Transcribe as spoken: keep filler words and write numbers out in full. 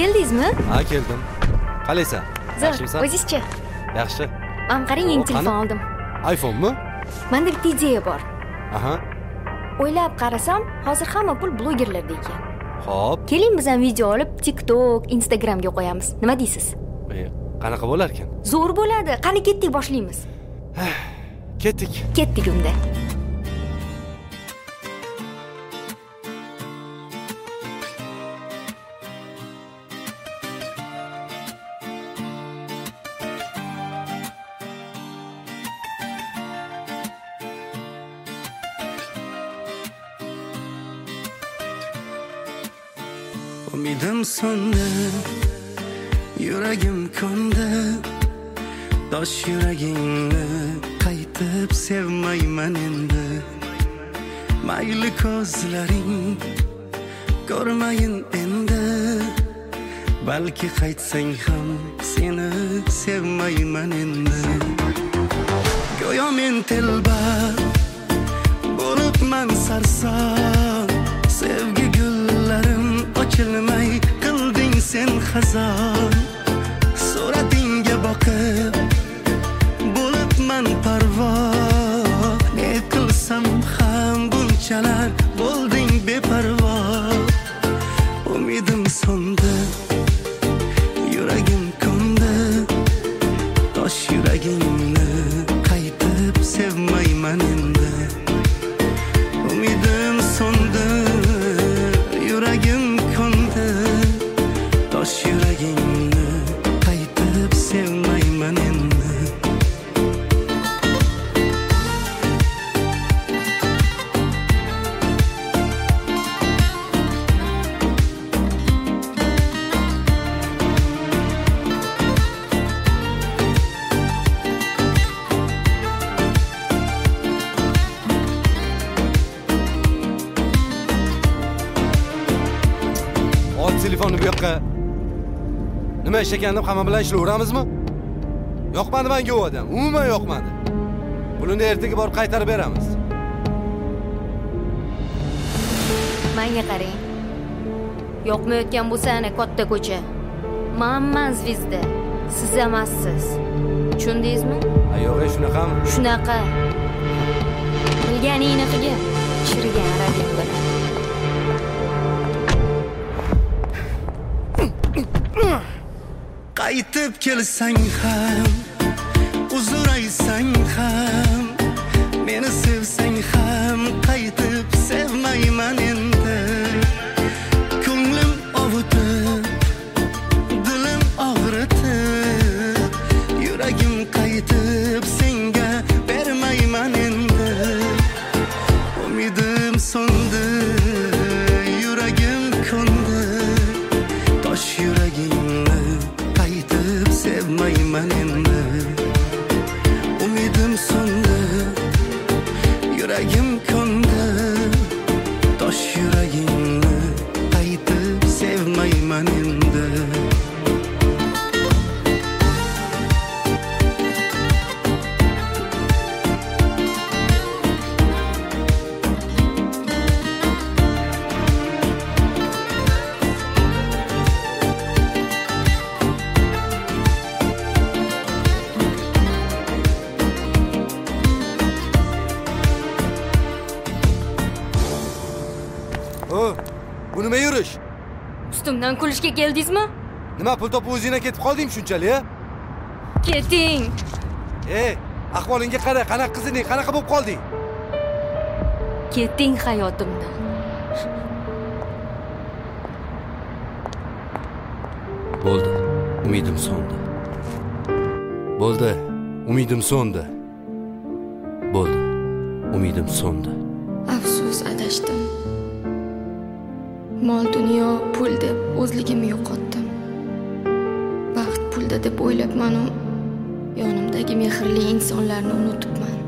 Keldingizmi? Ha, keldim. Qalaysan? Yaxshimisan? O'zingizchi? Yaxshi. Men qarang, yangi telefon oldim. iPhone-mi? Menda bitta ideya bor. Aha. O'ylab qarasam, hozir hamma pul blogerlarda ekan. Xo'p. Keling biz ham video olib TikTok, Instagramga qo'yamiz. Nima deysiz? E, qanaqa bo'lar ekan? Zo'r bo'ladi. Qani ketdik, boshlaymiz. Ketdik. Ketdik unda. Umidim so'ndi, yuragim ko'ndi, tosh yuragingni qaytib sevmayman endi. Mayli ko'zlaring ko'rmayin endi, balki qaytsang ham seni sevmayman endi. Go'yo men telba bo'libman sarson, sevgi gullarim ochilmay qilding sen xazon. Suratingga boqib bo'libman parvo, ne qilsam ham bunchalar bo'lding beparvo. Umidim so'ndi, yuragim ko'ndi, tosh yuragingni qaytib sevmayman endi. Umidim so'ndi, yuragim ko'ndi, tosh yuragingni qaytib sevmayman endi. Telefonni bu yoqqa. Nima ish ekan deb hamma bilan ishlayveramizmi? Yoqmadi menga u odam. Umuman yoqmadi. Pulini ertaga borib qaytarib beramiz. Menga qarang. Yoqmayotgan bo'lsa ana katta ko'cha. Menman Zvizda. Siz emassiz. Tushundingizmi? Ha, yo'q, shunaqami? Shunaqa. Bilganingni qilgin. Chirigan arabing bilan. Qaytib kelsang ham, uzr aytsang ham, meni sevsang ham qaytib sevmayman endi. Ko'nglim ovutib, dilim og'ritib, yuragim qaytib senga bermayman endi. Umidim so'ndi, yuragim ko'ndi, tosh yuragingni qaytib sevmayman endi. Umidim so'ndi, yuragim ko'ndi, tosh yuragingni qaytib sevmayman endi. Bu nima yurish? Ustimdan kulishga keldingizmi? Nima pul topib o'zingga ketib qoldingmi shunchalik, a? Keting. Ey, ahvolingga qara, qanaqa qizing, qanaqa bo'lib qolding? Keting hayotimdan. Bo'ldi, umidim so'ndi. Bo'ldi, umidim so'ndi. Bo'ldi, umidim so'ndi. Afsus, adashdim. Mol dunyo pul deb o'zligimni yo'qotdim. Baxt pulda deb o'ylabman, u yonimdagi mehrli insonlarni unutibman.